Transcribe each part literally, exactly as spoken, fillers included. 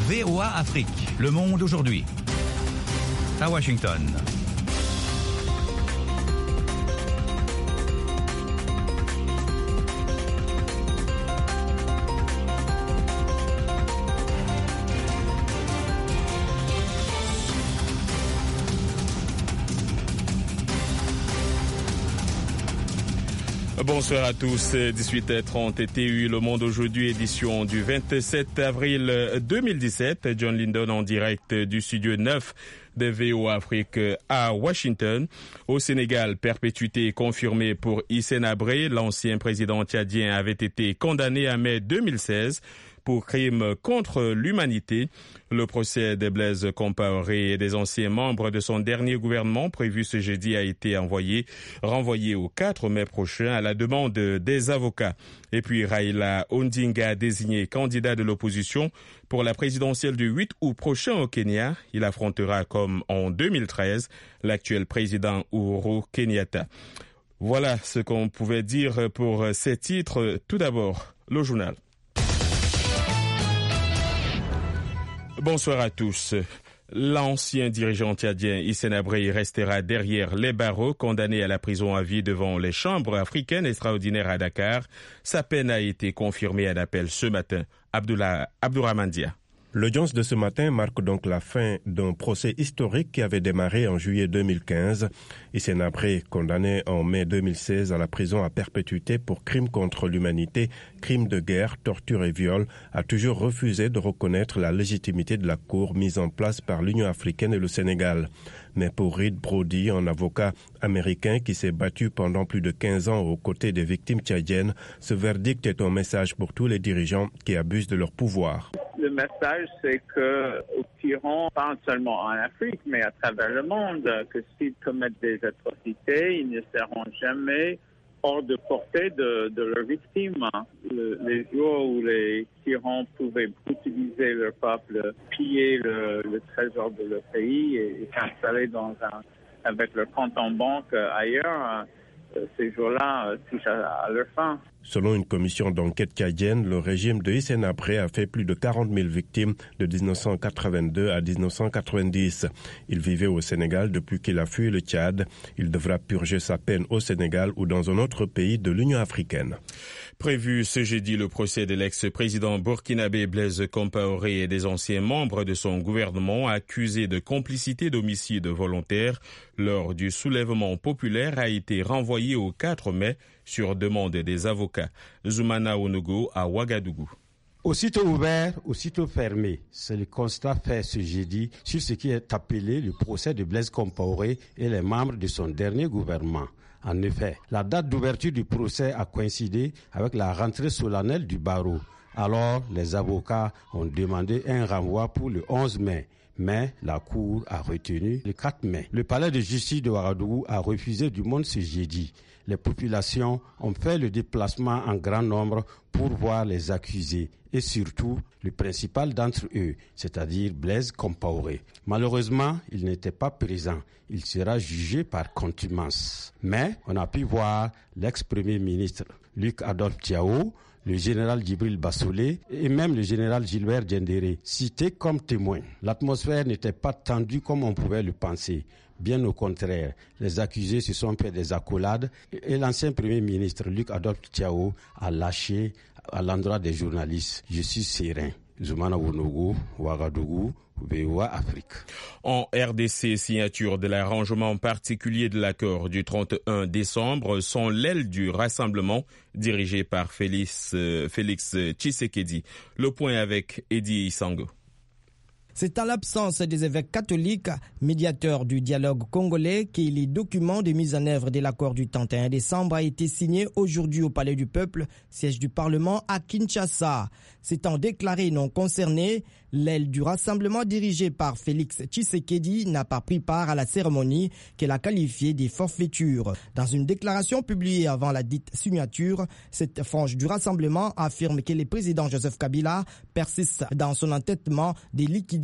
V O A Afrique, Le Monde aujourd'hui. À Washington. Bonsoir à tous, dix-huit heures trente T U, Le Monde aujourd'hui, édition du vingt-sept avril deux mille dix-sept. John Lindon en direct du studio neuf de V O A Afrique à Washington. Au Sénégal, perpétuité confirmée pour Hissène Habré. L'ancien président tchadien avait été condamné en mai deux mille seize pour crimes contre l'humanité. Le procès de Blaise Compaoré et des anciens membres de son dernier gouvernement prévu ce jeudi a été envoyé, renvoyé au quatre mai prochain à la demande des avocats. Et puis Raila Odinga, désigné candidat de l'opposition pour la présidentielle du huit août prochain au Kenya. Il affrontera, comme en deux mille treize, l'actuel président Uhuru Kenyatta. Voilà ce qu'on pouvait dire pour ces titres. Tout d'abord, le journal. Bonsoir à tous. L'ancien dirigeant tchadien Hissène Habré restera derrière les barreaux, condamné à la prison à vie devant les chambres africaines extraordinaires à Dakar. Sa peine a été confirmée en appel ce matin. Abdullah Abdourahmane Dia. L'audience de ce matin marque donc la fin d'un procès historique qui avait démarré en juillet deux mille quinze. Hissène Habré, condamné en mai deux mille seize à la prison à perpétuité pour crimes contre l'humanité, crimes de guerre, torture et viol, a toujours refusé de reconnaître la légitimité de la cour mise en place par l'Union africaine et le Sénégal. Mais pour Reed Brody, un avocat américain qui s'est battu pendant plus de quinze ans aux côtés des victimes tchadiennes, ce verdict est un message pour tous les dirigeants qui abusent de leur pouvoir. Le message, c'est que aux tyrans, pas seulement en Afrique, mais à travers le monde, que s'ils commettent des atrocités, ils ne seront jamais hors de portée de, de leurs victimes. Le, les jours où les tyrans pouvaient brutaliser leur peuple, piller le, le trésor de leur pays et, et s'installer dans un, avec leur compte en banque ailleurs, ces jours-là touchent à, à leur fin. Selon une commission d'enquête tchadienne, le régime de Hissène Habré a fait plus de quarante mille victimes de dix-neuf cent quatre-vingt-deux à dix-neuf cent quatre-vingt-dix. Il vivait au Sénégal depuis qu'il a fui le Tchad. Il devra purger sa peine au Sénégal ou dans un autre pays de l'Union africaine. Prévu ce jeudi, le procès de l'ex-président burkinabé Blaise Compaoré et des anciens membres de son gouvernement accusés de complicité d'homicide volontaire lors du soulèvement populaire a été renvoyé au quatre mai sur demande des avocats. Zoumana Onogo à Ouagadougou. Aussitôt ouvert, aussitôt fermé. C'est le constat fait ce jeudi sur ce qui est appelé le procès de Blaise Compaoré et les membres de son dernier gouvernement. En effet, la date d'ouverture du procès a coïncidé avec la rentrée solennelle du barreau. Alors, les avocats ont demandé un renvoi pour le onze mai. Mais la Cour a retenu le quatre mai. Le palais de justice de Ouagadougou a refusé du monde ce jeudi. Les populations ont fait le déplacement en grand nombre pour voir les accusés et surtout le principal d'entre eux, c'est-à-dire Blaise Compaoré. Malheureusement, il n'était pas présent. Il sera jugé par contumace. Mais on a pu voir l'ex-premier ministre Luc Adolphe Tiao, le général Djibril Bassolé et même le général Gilbert Diendéré, cités comme témoins. L'atmosphère n'était pas tendue comme on pouvait le penser. Bien au contraire, les accusés se sont fait des accolades et l'ancien premier ministre Luc Adolphe Tiao a lâché à l'endroit des journalistes. Je suis serein. Zoumana Wonogo, Ouagadougou, V O A Afrique. En R D C, signature de l'arrangement particulier de l'accord du trente et un décembre sont l'aile du rassemblement dirigé par Félix, euh, Félix Tshisekedi. Le point avec Eddie Isango. C'est à l'absence des évêques catholiques, médiateurs du dialogue congolais, que les documents de mise en œuvre de l'accord du trente et un décembre a été signé aujourd'hui au Palais du Peuple, siège du Parlement à Kinshasa. S'étant déclaré non concerné, l'aile du rassemblement dirigée par Félix Tshisekedi n'a pas pris part à la cérémonie qu'elle a qualifiée de forfaiture. Dans une déclaration publiée avant la dite signature, cette frange du rassemblement affirme que le président Joseph Kabila persiste dans son entêtement de liquider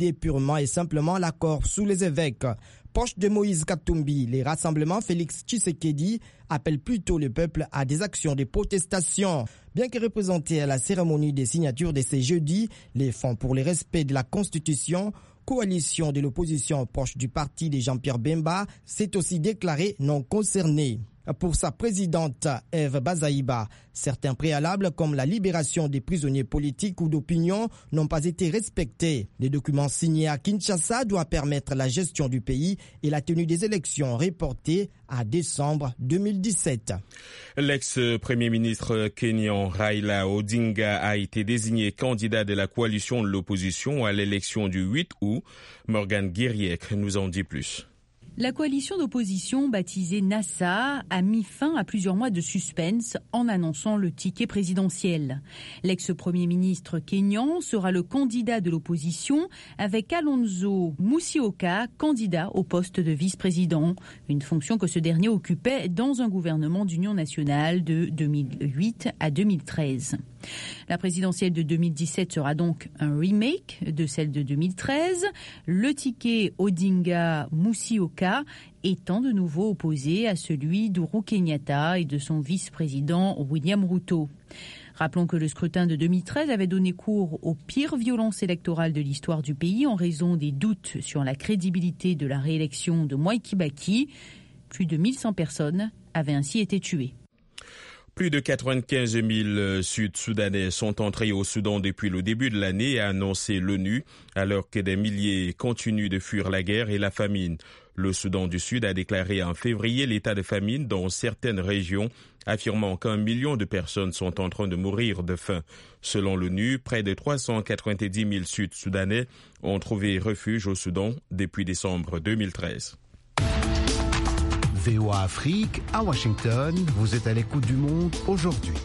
demander purement et simplement l'accord sous les évêques. Proche de Moïse Katumbi, les rassemblements Félix Tshisekedi appellent plutôt le peuple à des actions de protestation. Bien que représentés à la cérémonie des signatures de ce jeudi, les Fonds pour le respect de la Constitution, coalition de l'opposition proche du parti de Jean-Pierre Bemba, s'est aussi déclarée non concernée. Pour sa présidente Eve Bazaïba, certains préalables comme la libération des prisonniers politiques ou d'opinion n'ont pas été respectés. Les documents signés à Kinshasa doivent permettre la gestion du pays et la tenue des élections reportées à décembre deux mille dix-sept. L'ex-premier ministre kényan Raila Odinga a été désigné candidat de la coalition de l'opposition à l'élection du huit août. Morgan Guiriec nous en dit plus. La coalition d'opposition baptisée NASA a mis fin à plusieurs mois de suspense en annonçant le ticket présidentiel. L'ex-premier ministre kényan sera le candidat de l'opposition avec Kalonzo Musyoka, candidat au poste de vice-président, une fonction que ce dernier occupait dans un gouvernement d'union nationale de deux mille huit à deux mille treize. La présidentielle de deux mille dix-sept sera donc un remake de celle de deux mille treize. Le ticket Odinga-Musyoka étant de nouveau opposé à celui d'Ourou Kenyatta et de son vice-président William Ruto. Rappelons que le scrutin de deux mille treize avait donné cours aux pires violences électorales de l'histoire du pays en raison des doutes sur la crédibilité de la réélection de Mwai Kibaki. Plus de mille cent personnes avaient ainsi été tuées. Plus de quatre-vingt-quinze mille Sud-Soudanais sont entrés au Soudan depuis le début de l'année, a annoncé l'ONU, alors que des milliers continuent de fuir la guerre et la famine. Le Soudan du Sud a déclaré en février l'état de famine dans certaines régions, affirmant qu'un million de personnes sont en train de mourir de faim. Selon l'ONU, près de trois cent quatre-vingt-dix mille Sud-Soudanais ont trouvé refuge au Soudan depuis décembre deux mille treize. V O A Afrique, à Washington, vous êtes à l'écoute du monde aujourd'hui.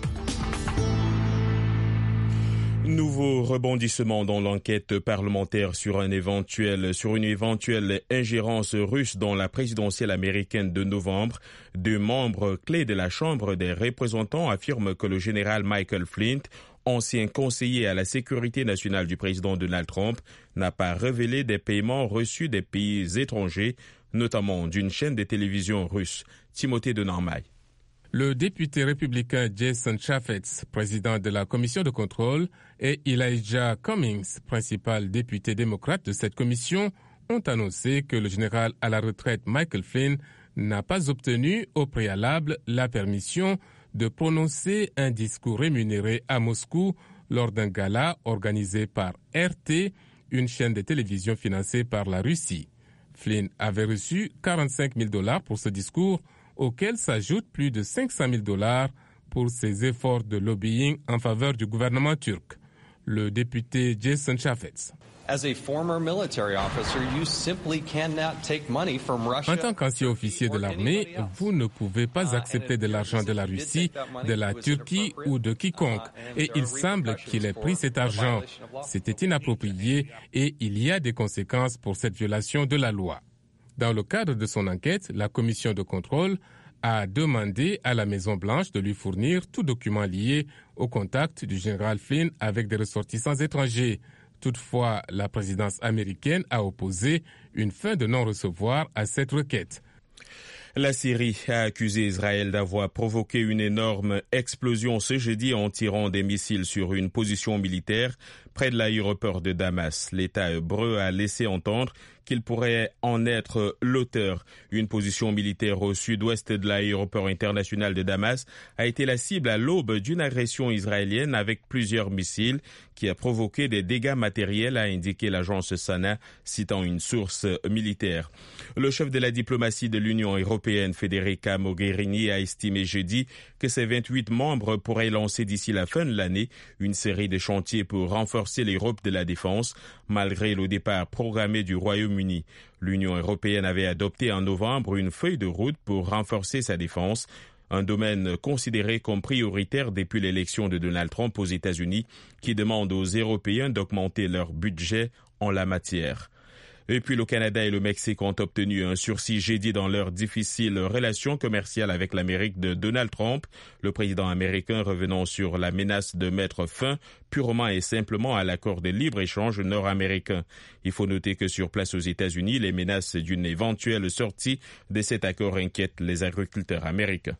Nouveau rebondissement dans l'enquête parlementaire sur un éventuel, sur une éventuelle ingérence russe dans la présidentielle américaine de novembre. Deux membres clés de la Chambre des représentants affirment que le général Michael Flint, ancien conseiller à la sécurité nationale du président Donald Trump, n'a pas révélé des paiements reçus des pays étrangers, notamment d'une chaîne de télévision russe. Timothée de Normay. Le député républicain Jason Chaffetz, président de la commission de contrôle, et Elijah Cummings, principal député démocrate de cette commission, ont annoncé que le général à la retraite Michael Flynn n'a pas obtenu au préalable la permission de prononcer un discours rémunéré à Moscou lors d'un gala organisé par R T, une chaîne de télévision financée par la Russie. Flynn avait reçu quarante-cinq mille dollars pour ce discours, auquel s'ajoutent plus de cinq cent mille dollars pour ses efforts de lobbying en faveur du gouvernement turc. Le député Jason Chaffetz. En tant qu'ancien officier de l'armée, vous ne pouvez pas accepter de l'argent de la Russie, de la Turquie ou de quiconque. Et il semble qu'il ait pris cet argent. C'était inapproprié et il y a des conséquences pour cette violation de la loi. Dans le cadre de son enquête, la commission de contrôle a demandé à la Maison-Blanche de lui fournir tout document lié au contact du général Flynn avec des ressortissants étrangers. Toutefois, la présidence américaine a opposé une fin de non-recevoir à cette requête. La Syrie a accusé Israël d'avoir provoqué une énorme explosion ce jeudi en tirant des missiles sur une position militaire près de l'aéroport de Damas. L'État hébreu a laissé entendre qu'il pourrait en être l'auteur. Une position militaire au sud-ouest de l'aéroport international de Damas a été la cible à l'aube d'une agression israélienne avec plusieurs missiles qui a provoqué des dégâts matériels, a indiqué l'agence Sana, citant une source militaire. Le chef de la diplomatie de l'Union européenne, Federica Mogherini, a estimé jeudi que ses vingt-huit membres pourraient lancer d'ici la fin de l'année une série de chantiers pour renforcer l'Europe de la défense, malgré le départ programmé du Royaume-Uni. L'Union européenne avait adopté en novembre une feuille de route pour renforcer sa défense, un domaine considéré comme prioritaire depuis l'élection de Donald Trump aux États-Unis, qui demande aux Européens d'augmenter leur budget en la matière. Et puis le Canada et le Mexique ont obtenu un sursis jeudi dans leur difficile relation commerciale avec l'Amérique de Donald Trump, le président américain revenant sur la menace de mettre fin purement et simplement à l'accord de libre-échange nord-américain. Il faut noter que sur place aux États-Unis, les menaces d'une éventuelle sortie de cet accord inquiètent les agriculteurs américains.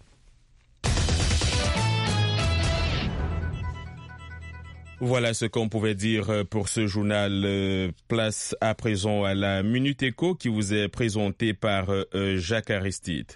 Voilà ce qu'on pouvait dire pour ce journal. Place à présent à la Minute Éco qui vous est présentée par Jacques Aristide.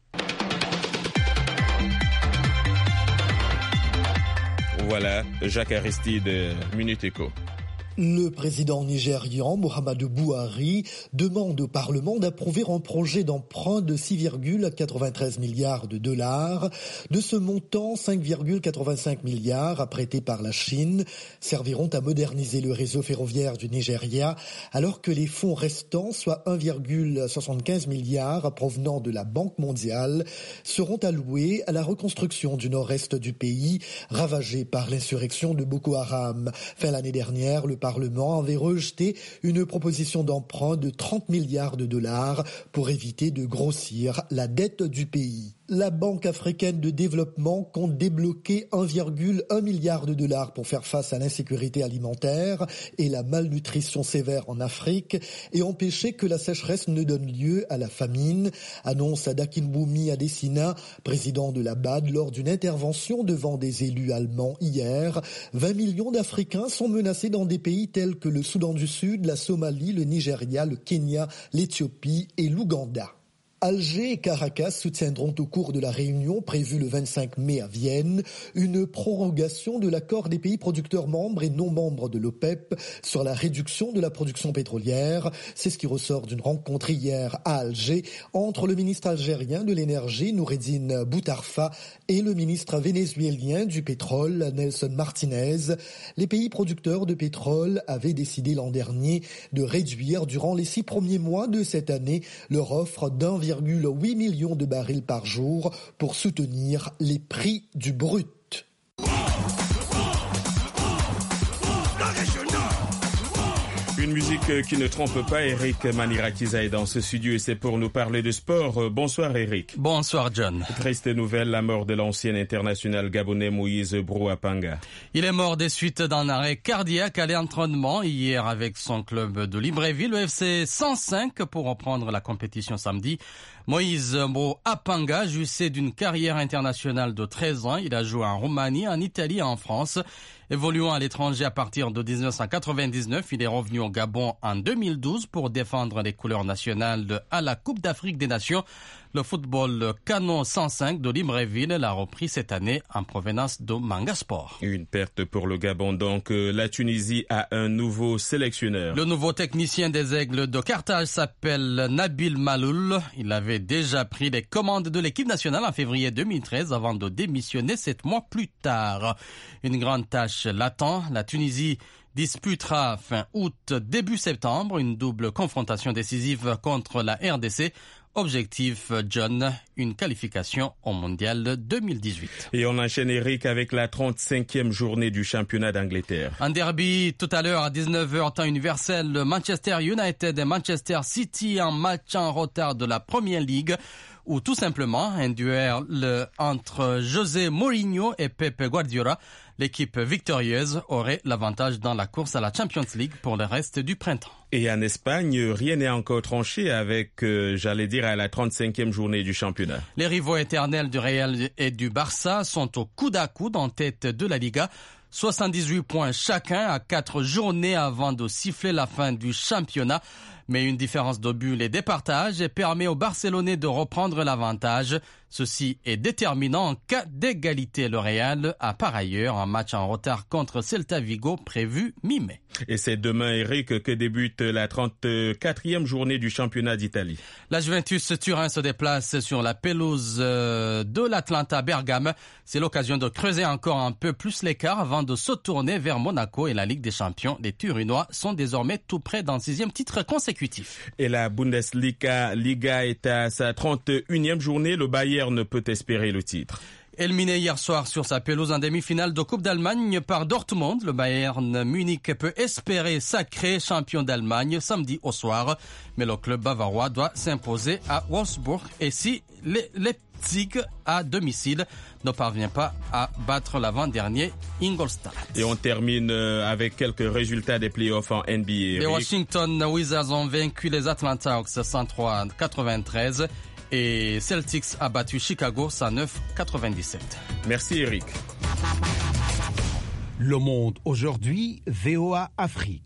Voilà, Jacques Aristide, Minute Éco. Le président nigérian Muhammadu Buhari demande au Parlement d'approuver un projet d'emprunt de six virgule quatre-vingt-treize milliards de dollars. De ce montant, cinq virgule quatre-vingt-cinq milliards apprêtés par la Chine serviront à moderniser le réseau ferroviaire du Nigeria, alors que les fonds restants, soit un virgule soixante-quinze milliards provenant de la Banque mondiale, seront alloués à la reconstruction du nord-est du pays, ravagé par l'insurrection de Boko Haram. Fin l'année dernière, le Parlement avait rejeté une proposition d'emprunt de trente milliards de dollars pour éviter de grossir la dette du pays. La Banque africaine de développement compte débloquer un virgule un milliard de dollars pour faire face à l'insécurité alimentaire et la malnutrition sévère en Afrique et empêcher que la sécheresse ne donne lieu à la famine, annonce Akinwumi Adesina, président de la B A D, lors d'une intervention devant des élus allemands hier. vingt millions d'Africains sont menacés dans des pays tels que le Soudan du Sud, la Somalie, le Nigeria, le Kenya, l'Éthiopie et l'Ouganda. Alger et Caracas soutiendront au cours de la réunion prévue le vingt-cinq mai à Vienne une prorogation de l'accord des pays producteurs membres et non membres de l'OPEP sur la réduction de la production pétrolière. C'est ce qui ressort d'une rencontre hier à Alger entre le ministre algérien de l'énergie Noureddine Boutarfa et le ministre vénézuélien du pétrole Nelson Martinez. Les pays producteurs de pétrole avaient décidé l'an dernier de réduire durant les six premiers mois de cette année leur offre d'un virgule huit millions de barils par jour pour soutenir les prix du brut. Une musique qui ne trompe pas, Eric Manirakiza est dans ce studio et c'est pour nous parler de sport. Bonsoir Eric. Bonsoir John. Triste nouvelle, la mort de l'ancien international gabonais Moïse Brou Apanga. Il est mort des suites d'un arrêt cardiaque à l'entraînement hier avec son club de Libreville, le F C cent cinq, pour reprendre la compétition samedi. Moïse Brou Apanga jouissait d'une carrière internationale de treize ans. Il a joué en Roumanie, en Italie et en France. Évoluant à l'étranger à partir de dix-neuf cent quatre-vingt-dix-neuf, il est revenu au Gabon en deux mille douze pour défendre les couleurs nationales à la Coupe d'Afrique des Nations. Le football canon cent cinq de Libreville l'a repris cette année en provenance de Manga Sport. Une perte pour le Gabon donc. La Tunisie a un nouveau sélectionneur. Le nouveau technicien des Aigles de Carthage s'appelle Nabil Maloul. Il avait déjà pris les commandes de l'équipe nationale en février deux mille treize avant de démissionner sept mois plus tard. Une grande tâche l'attend. La Tunisie disputera fin août, début septembre, une double confrontation décisive contre la R D C. Objectif, John, une qualification au mondial deux mille dix-huit. Et on enchaîne, Eric, avec la trente-cinquième journée du championnat d'Angleterre. Un derby tout à l'heure à dix-neuf heures temps universel, Manchester United et Manchester City en match en retard de la Premier League, ou tout simplement un duel entre José Mourinho et Pep Guardiola. L'équipe victorieuse aurait l'avantage dans la course à la Champions League pour le reste du printemps. Et en Espagne, rien n'est encore tranché avec, euh, j'allais dire, à la trente-cinquième journée du championnat. Les rivaux éternels du Real et du Barça sont au coude à coude en tête de la Liga. soixante-dix-huit points chacun à quatre journées avant de siffler la fin du championnat. Mais une différence de but les départage et permet aux Barcelonais de reprendre l'avantage. Ceci est déterminant en cas d'égalité. Le Real a par ailleurs un match en retard contre Celta Vigo prévu mi-mai. Et c'est demain, Eric, que débute la trente-quatrième journée du championnat d'Italie. La Juventus Turin se déplace sur la pelouse de l'Atlanta Bergame. C'est l'occasion de creuser encore un peu plus l'écart avant de se tourner vers Monaco et la Ligue des Champions. Les Turinois sont désormais tout près d'un sixième titre consécutif. Et la Bundesliga Liga est à sa trente et unième journée. Le Bayern ne peut espérer le titre. Éliminé hier soir sur sa pelouse en demi-finale de Coupe d'Allemagne par Dortmund, le Bayern Munich peut espérer sacré champion d'Allemagne samedi au soir. Mais le club bavarois doit s'imposer à Wolfsburg. Et si les Leipzig, à domicile, ne parvient pas à battre l'avant-dernier Ingolstadt. Et on termine avec quelques résultats des playoffs en N B A. Les Washington Wizards ont vaincu les Atlanta Hawks cent trois à quatre-vingt-treize. Et Celtics a battu Chicago cent neuf à quatre-vingt-dix-sept. Merci Eric. Le Monde aujourd'hui, V O A Afrique.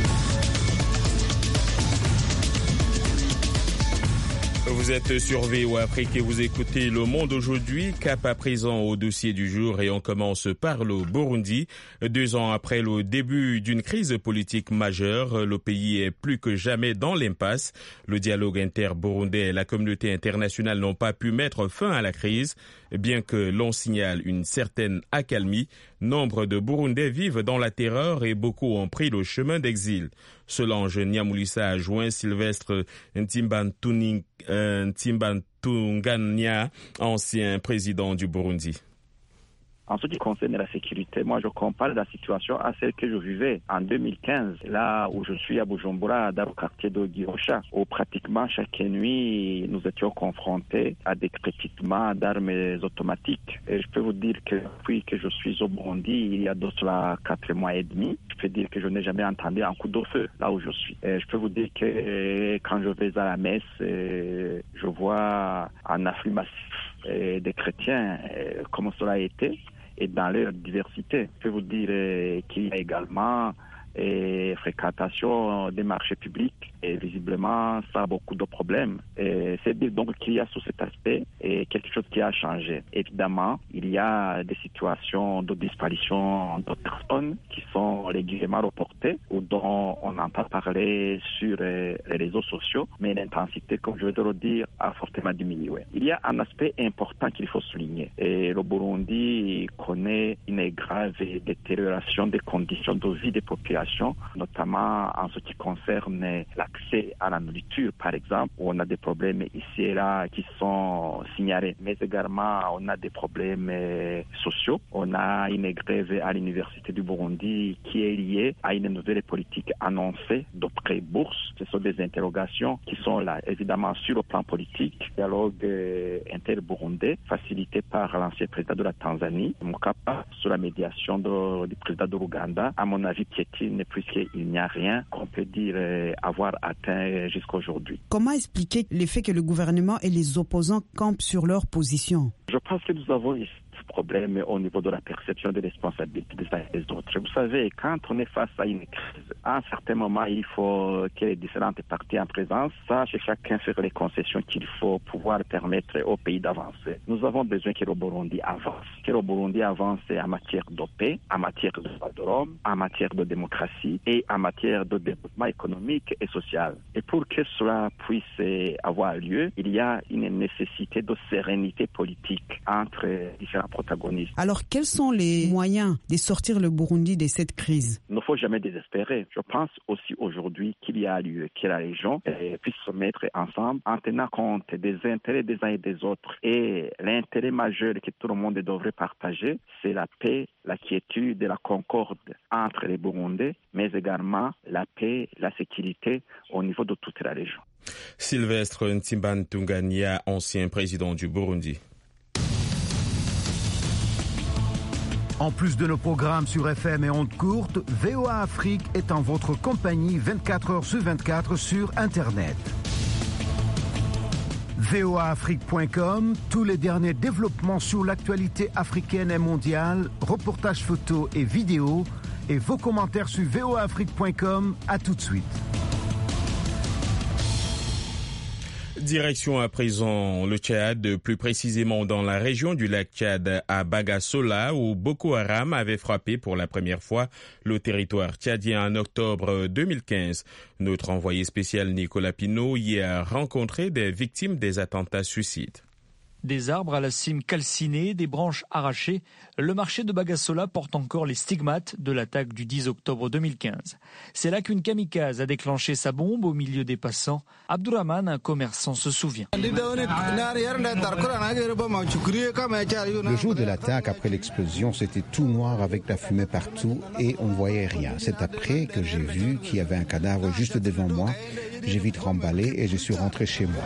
Vous êtes sur V O A Afrique et vous écoutez Le Monde aujourd'hui. Cap à présent au dossier du jour et on commence par le Burundi. Deux ans après le début d'une crise politique majeure, le pays est plus que jamais dans l'impasse. Le dialogue inter-burundais et la communauté internationale n'ont pas pu mettre fin à la crise. Bien que l'on signale une certaine accalmie, nombre de Burundais vivent dans la terreur et beaucoup ont pris le chemin d'exil. Solange Nyamulisa a joint Sylvestre Ntimbantunganya, ancien président du Burundi. En ce qui concerne la sécurité, moi je compare la situation à celle que je vivais en deux mille quinze, là où je suis à Bujumbura, dans le quartier de Gihosha, où pratiquement chaque nuit nous étions confrontés à des crépitements d'armes automatiques. Et je peux vous dire que depuis que je suis au Burundi, il y a de cela quatre mois et demi, je peux dire que je n'ai jamais entendu un coup de feu là où je suis. Et je peux vous dire que quand je vais à la messe, je vois un afflux massif des chrétiens, comme cela a été, et dans leur diversité. Je peux vous dire qu'il y a également et fréquentation des marchés publics et visiblement ça a beaucoup de problèmes. Et c'est dire donc qu'il y a sous cet aspect et quelque chose qui a changé. Évidemment, il y a des situations de disparition de personnes qui sont régulièrement reportées ou dont on entend parler sur les réseaux sociaux, mais l'intensité, comme je vais te le dire, a fortement diminué. Il y a un aspect important qu'il faut souligner. Et le Burundi connaît une grave détérioration des conditions de vie des populations, notamment en ce qui concerne l'accès à la nourriture, par exemple, où on a des problèmes ici et là qui sont signalés. Mais également, on a des problèmes sociaux. On a une grève à l'Université du Burundi qui est liée à une nouvelle politique annoncée de pré-bourse. Ce sont des interrogations qui sont là, évidemment, sur le plan politique. Dialogue inter-burundais, facilité par l'ancien président de la Tanzanie, Mkapa, sous la médiation de, du président de l'Ouganda. À mon avis, piétine, puisqu'il n'y a rien qu'on peut dire avoir atteint jusqu'à aujourd'hui. Comment expliquer le fait que le gouvernement et les opposants campent sur leur position? Je pense que nous avons ici problème au niveau de la perception des responsabilités des uns et des autres. Vous savez, quand on est face à une crise, à un certain moment, il faut que les différentes parties en présence sachent chacun faire les concessions qu'il faut pouvoir permettre au pays d'avancer. Nous avons besoin que le Burundi avance, que le Burundi avance en matière de paix, en matière de droits de l'homme, en matière de démocratie et en matière de développement économique et social. Et pour que cela puisse avoir lieu, il y a une nécessité de sérénité politique entre différents protagonistes. Alors, quels sont les moyens de sortir le Burundi de cette crise? Il ne faut jamais désespérer. Je pense aussi aujourd'hui qu'il y a lieu que la région eh, puisse se mettre ensemble en tenant compte des intérêts des uns et des autres. Et l'intérêt majeur que tout le monde devrait partager, c'est la paix, la quiétude et la concorde entre les Burundais, mais également la paix, la sécurité au niveau de toute la région. Sylvestre Ntimbantunganya, ancien président du Burundi. En plus de nos programmes sur F M et ondes courtes, V O A Afrique est en votre compagnie vingt-quatre heures sur vingt-quatre sur Internet. V O A Afrique point com, tous les derniers développements sur l'actualité africaine et mondiale, reportages photos et vidéos, et vos commentaires sur V O A Afrique point com. À tout de suite. Direction à présent le Tchad, plus précisément dans la région du lac Tchad à Bagasola, où Boko Haram avait frappé pour la première fois le territoire tchadien en octobre deux mille quinze. Notre envoyé spécial Nicolas Pinault y a rencontré des victimes des attentats suicides. Des arbres à la cime calcinée, des branches arrachées, le marché de Bagassola porte encore les stigmates de l'attaque du dix octobre deux mille quinze. C'est là qu'une kamikaze a déclenché sa bombe au milieu des passants. Abdourahman, un commerçant, se souvient. Le jour de l'attaque, après l'explosion, c'était tout noir avec la fumée partout et on ne voyait rien. C'est après que j'ai vu qu'il y avait un cadavre juste devant moi. J'ai vite remballé et je suis rentré chez moi.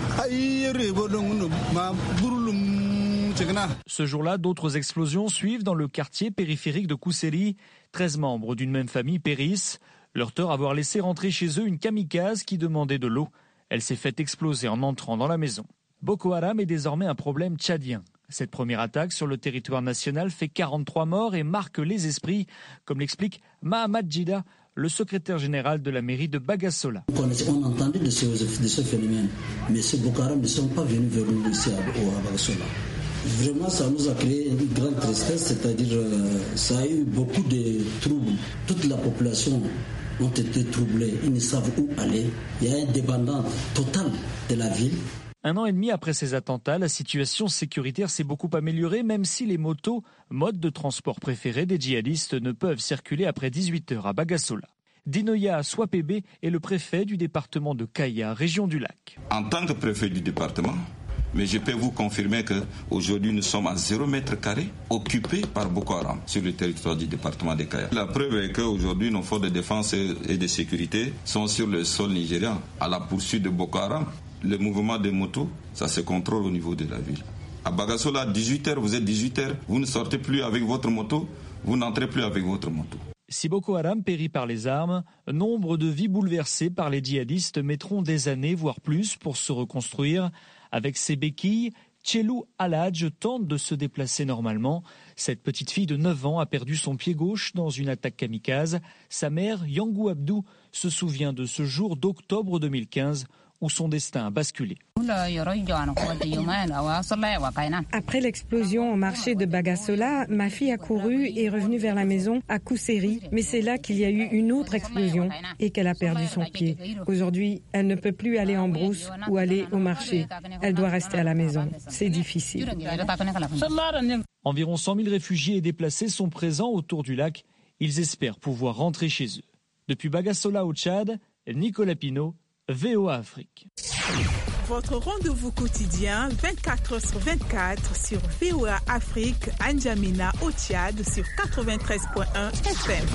Ce jour-là, d'autres explosions suivent dans le quartier périphérique de Kousséli. treize membres d'une même famille périssent. Leur tort avoir laissé rentrer chez eux une kamikaze qui demandait de l'eau. Elle s'est faite exploser en entrant dans la maison. Boko Haram est désormais un problème tchadien. Cette première attaque sur le territoire national fait quarante-trois morts et marque les esprits, comme l'explique Mahamad Jida, le secrétaire général de la mairie de Bagassola. On entendait de ce, de ce phénomène, mais ces Boko Haram ne sont pas venus vers nous ici à Bagassola. Vraiment, ça nous a créé une grande tristesse, c'est-à-dire euh, ça a eu beaucoup de troubles. Toute la population ont été troublés, ils ne savent où aller. Il y a une dépendance totale de la ville. Un an et demi après ces attentats, la situation sécuritaire s'est beaucoup améliorée, même si les motos, mode de transport préféré des djihadistes, ne peuvent circuler après dix-huit heures à Bagassola. Dinoya Swapebe est le préfet du département de Kaya, région du lac. En tant que préfet du département, mais je peux vous confirmer qu'aujourd'hui nous sommes à zéro mètre carré occupés par Boko Haram sur le territoire du département de Kaya. La preuve est qu'aujourd'hui nos forces de défense et de sécurité sont sur le sol nigérian à la poursuite de Boko Haram. Le mouvement des motos, ça se contrôle au niveau de la ville. À Bagassola, dix-huit heures, vous êtes dix-huit heures, vous ne sortez plus avec votre moto, vous n'entrez plus avec votre moto. Si Boko Haram périt par les armes, nombre de vies bouleversées par les djihadistes mettront des années, voire plus, pour se reconstruire. Avec ses béquilles, Tchelou Aladj tente de se déplacer normalement. Cette petite fille de neuf ans a perdu son pied gauche dans une attaque kamikaze. Sa mère, Yangou Abdou, se souvient de ce jour d'octobre deux mille quinze où son destin a basculé. Après l'explosion au marché de Bagassola, ma fille a couru et est revenue vers la maison à Kousséri, mais c'est là qu'il y a eu une autre explosion et qu'elle a perdu son pied. Aujourd'hui, elle ne peut plus aller en brousse ou aller au marché. Elle doit rester à la maison. C'est difficile. Environ cent mille réfugiés et déplacés sont présents autour du lac. Ils espèrent pouvoir rentrer chez eux. Depuis Bagassola au Tchad, Nicolas Pinault, V O A Afrique. Votre rendez-vous quotidien vingt-quatre heures sur vingt-quatre sur V O A Afrique, à N'Djamena au Tchad sur quatre-vingt-treize point un F M.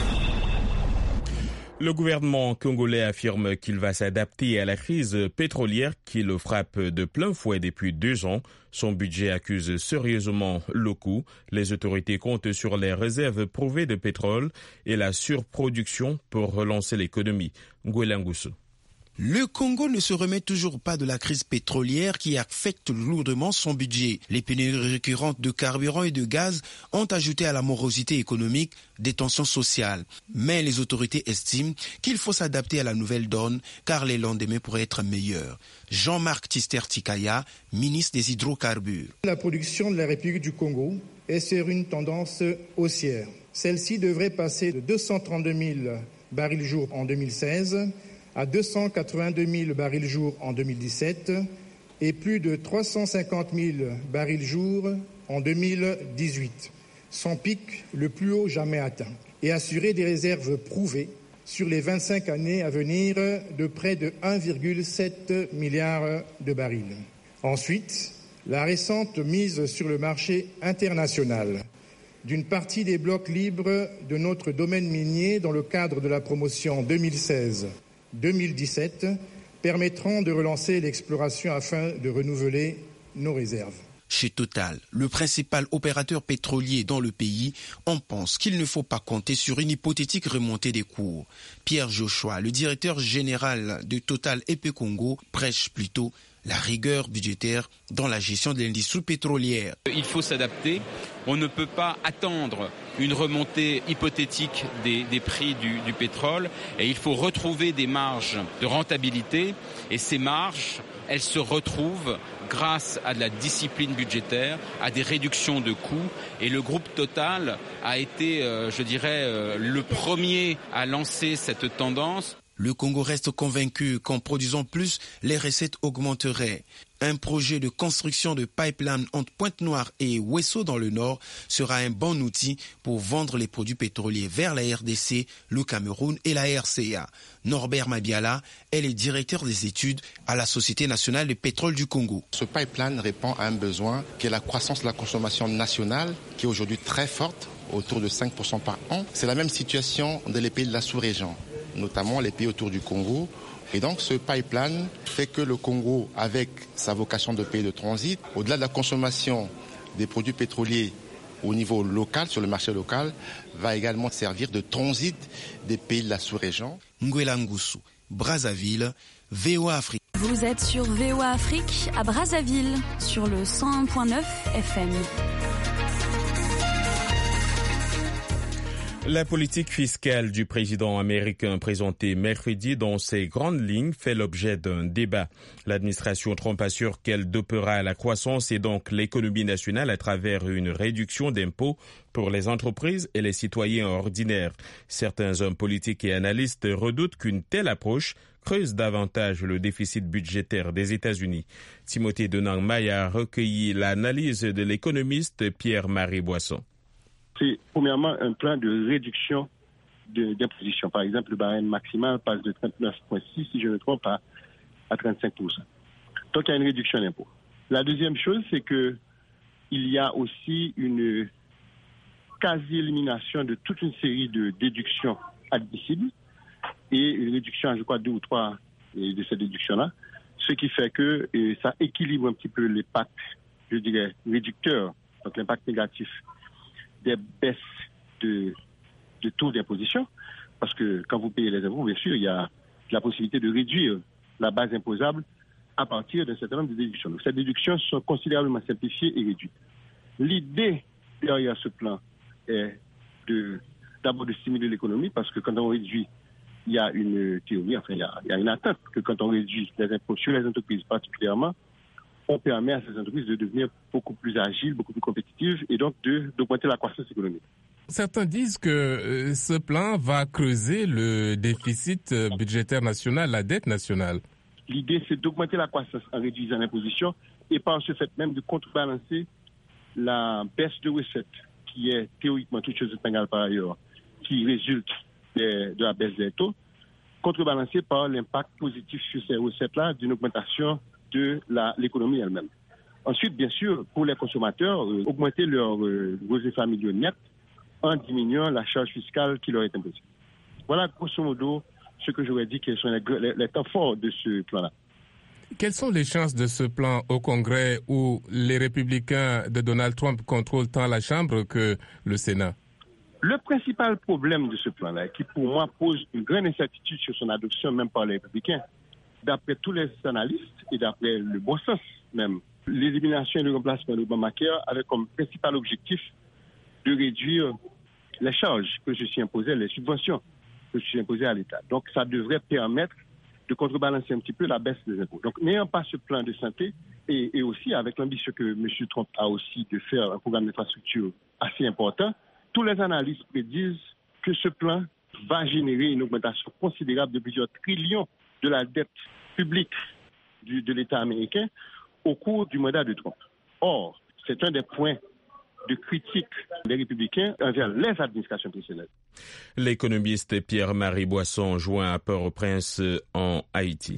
Le gouvernement congolais affirme qu'il va s'adapter à la crise pétrolière qui le frappe de plein fouet depuis deux ans. Son budget accuse sérieusement le coût. Les autorités comptent sur les réserves prouvées de pétrole et la surproduction pour relancer l'économie. Ngouelangusso. Le Congo ne se remet toujours pas de la crise pétrolière qui affecte lourdement son budget. Les pénuries récurrentes de carburant et de gaz ont ajouté à la morosité économique des tensions sociales. Mais les autorités estiment qu'il faut s'adapter à la nouvelle donne car les lendemains pourraient être meilleurs. Jean-Marc Tister-Tikaya, ministre des hydrocarbures. La production de la République du Congo est sur une tendance haussière. Celle-ci devrait passer de deux cent trente-deux mille barils jour en deux mille seize à deux cent quatre-vingt-deux mille barils jour en deux mille dix-sept et plus de trois cent cinquante mille barils jour en deux mille dix-huit, son pic le plus haut jamais atteint, et assurer des réserves prouvées sur les vingt-cinq années à venir de près de un virgule sept milliard de barils. Ensuite, la récente mise sur le marché international d'une partie des blocs libres de notre domaine minier dans le cadre de la promotion deux mille seize deux mille dix-sept permettront de relancer l'exploration afin de renouveler nos réserves. Chez Total, le principal opérateur pétrolier dans le pays, on pense qu'il ne faut pas compter sur une hypothétique remontée des cours. Pierre Joshua, le directeur général de Total E P Congo, prêche plutôt la rigueur budgétaire dans la gestion de l'industrie pétrolière. Il faut s'adapter. On ne peut pas attendre une remontée hypothétique des, des prix du, du pétrole et il faut retrouver des marges de rentabilité et ces marges, elles se retrouvent grâce à de la discipline budgétaire, à des réductions de coûts et le groupe Total a été, euh, je dirais, euh, le premier à lancer cette tendance. Le Congo reste convaincu qu'en produisant plus, les recettes augmenteraient. Un projet de construction de pipeline entre Pointe-Noire et Ouesso dans le nord sera un bon outil pour vendre les produits pétroliers vers la R D C, le Cameroun et la R C A. Norbert Mabiala est le directeur des études à la Société nationale de pétrole du Congo. Ce pipeline répond à un besoin qui est la croissance de la consommation nationale, qui est aujourd'hui très forte, autour de cinq pour cent par an. C'est la même situation dans les pays de la sous-région, notamment les pays autour du Congo. Et donc ce pipeline fait que le Congo, avec sa vocation de pays de transit, au-delà de la consommation des produits pétroliers au niveau local, sur le marché local, va également servir de transit des pays de la sous-région. Nguela Ngusu, Brazzaville, V O A Afrique. Vous êtes sur V O A Afrique à Brazzaville, sur le cent un virgule neuf F M. La politique fiscale du président américain présentée mercredi dans ses grandes lignes fait l'objet d'un débat. L'administration Trump assure qu'elle dopera la croissance et donc l'économie nationale à travers une réduction d'impôts pour les entreprises et les citoyens ordinaires. Certains hommes politiques et analystes redoutent qu'une telle approche creuse davantage le déficit budgétaire des États-Unis. Timothée Denang-Maya a recueilli l'analyse de l'économiste Pierre-Marie Boisson. C'est premièrement un plan de réduction de, d'imposition. Par exemple, le barème maximal passe de trente-neuf virgule six, si je ne me trompe pas, à trente-cinq pour cent. Donc, il y a une réduction d'impôt. La deuxième chose, c'est que il y a aussi une quasi-élimination de toute une série de déductions admissibles et une réduction, je crois, deux ou trois de ces déductions-là, ce qui fait que et ça équilibre un petit peu l'impact, je dirais, réducteur, donc l'impact négatif des baisses de, de taux d'imposition, parce que quand vous payez les impôts, bien sûr, il y a la possibilité de réduire la base imposable à partir d'un certain nombre de déductions. Donc, ces déductions sont considérablement simplifiées et réduites. L'idée derrière ce plan est de, d'abord de stimuler l'économie, parce que quand on réduit, il y a une théorie, enfin, il y a, il y a une attente que quand on réduit les impôts sur les entreprises particulièrement, on permet à ces entreprises de devenir beaucoup plus agiles, beaucoup plus compétitives et donc de, d'augmenter la croissance économique. Certains disent que euh, ce plan va creuser le déficit budgétaire national, la dette nationale. L'idée, c'est d'augmenter la croissance en réduisant l'imposition et par ce fait même de contrebalancer la baisse de recettes, qui est théoriquement toute chose égale par ailleurs, qui résulte de, de la baisse des taux, contrebalancée par l'impact positif sur ces recettes-là d'une augmentation de la, l'économie elle-même. Ensuite, bien sûr, pour les consommateurs, euh, augmenter leurs euh, revenus familiaux nets en diminuant la charge fiscale qui leur est imposée. Voilà, grosso modo, ce que j'aurais dit qui sont les, les, les temps forts de ce plan-là. Quelles sont les chances de ce plan au Congrès où les républicains de Donald Trump contrôlent tant la Chambre que le Sénat? Le principal problème de ce plan-là, qui pour moi pose une grande incertitude sur son adoption même par les républicains, d'après tous les analystes et d'après le bon sens même, l'élimination et le remplacement de l'Obamacare avait comme principal objectif de réduire les charges que je suis imposé, les subventions que je suis imposé à l'État. Donc ça devrait permettre de contrebalancer un petit peu la baisse des impôts. Donc n'ayant pas ce plan de santé et, et aussi avec l'ambition que M. Trump a aussi de faire un programme d'infrastructure assez important, tous les analystes prédisent que ce plan va générer une augmentation considérable de plusieurs trillions de la dette publique du, de l'État américain au cours du mandat de Trump. Or, c'est un des points de critique des républicains envers les administrations précédentes. L'économiste Pierre-Marie Boisson joint à Port-au-Prince en Haïti.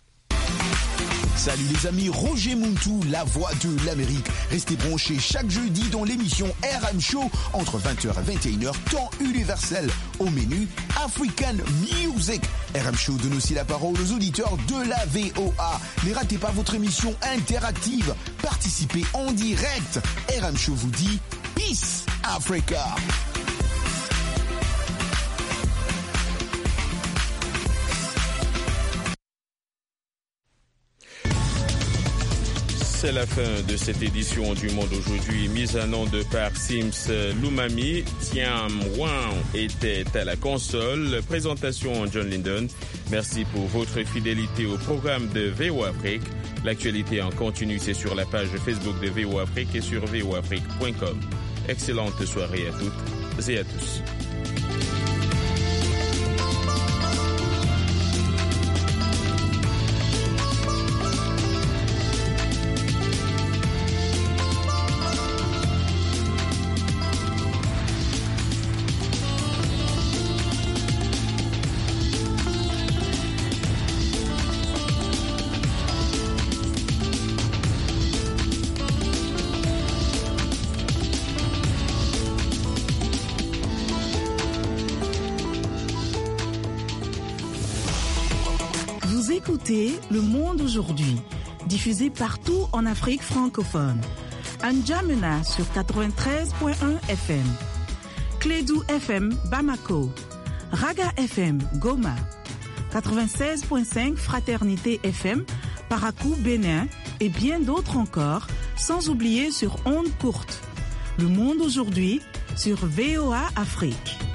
Salut les amis, Roger Muntu, la voix de l'Amérique. Restez branchés chaque jeudi dans l'émission R M Show entre vingt heures et vingt et une heures, temps universel. Au menu, African Music. R M Show donne aussi la parole aux auditeurs de la V O A. Ne ratez pas votre émission interactive. Participez en direct. R M Show vous dit Peace Africa. C'est la fin de cette édition du Monde aujourd'hui, mise en onde par Sims Lumami. Tiam Wang était à la console. Présentation John Linden. Merci pour votre fidélité au programme de V O Afrique. L'actualité en continu, c'est sur la page Facebook de V O Afrique et sur v o afrique point com. Excellente soirée à toutes et à tous. Vous écoutez Le Monde aujourd'hui, diffusé partout en Afrique francophone. N'Djamena sur quatre-vingt-treize point un F M. Clédou F M Bamako. Raga F M Goma. quatre-vingt-seize point cinq Fraternité F M Parakou Bénin et bien d'autres encore, sans oublier sur ondes courtes. Le Monde aujourd'hui sur V O A Afrique.